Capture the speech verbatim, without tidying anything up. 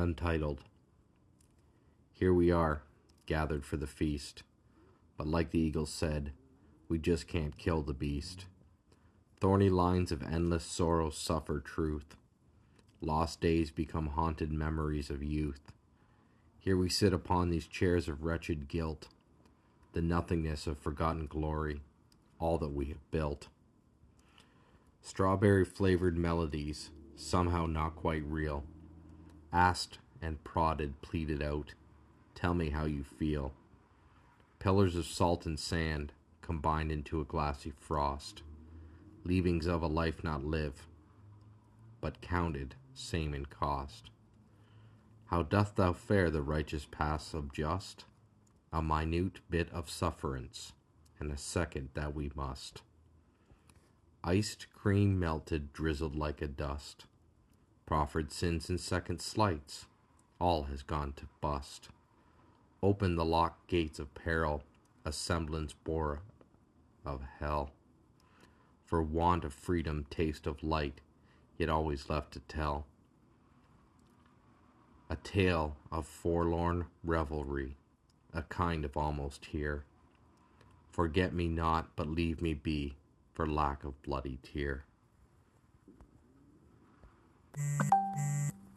Untitled. Here we are, gathered for the feast, but like the eagle said, we just can't kill the beast. Thorny lines of endless sorrow suffer truth. Lost days become haunted memories of youth. Here we sit upon these chairs of wretched guilt, the nothingness of forgotten glory, all that we have built. Strawberry-flavored melodies, somehow not quite real, asked and prodded, pleaded out, tell me how you feel. Pillars of salt and sand combined into a glassy frost, leavings of a life not lived, but counted same in cost. How doth thou fare the righteous paths of just? A minute bit of sufferance, and a second that we must. Iced cream melted, drizzled like a dust. Proffered sins and second slights, all has gone to bust. Open the locked gates of peril, a semblance bore of hell. For want of freedom, taste of light, yet always left to tell. A tale of forlorn revelry, a kind of almost here. Forget me not, but leave me be, for lack of bloody tear.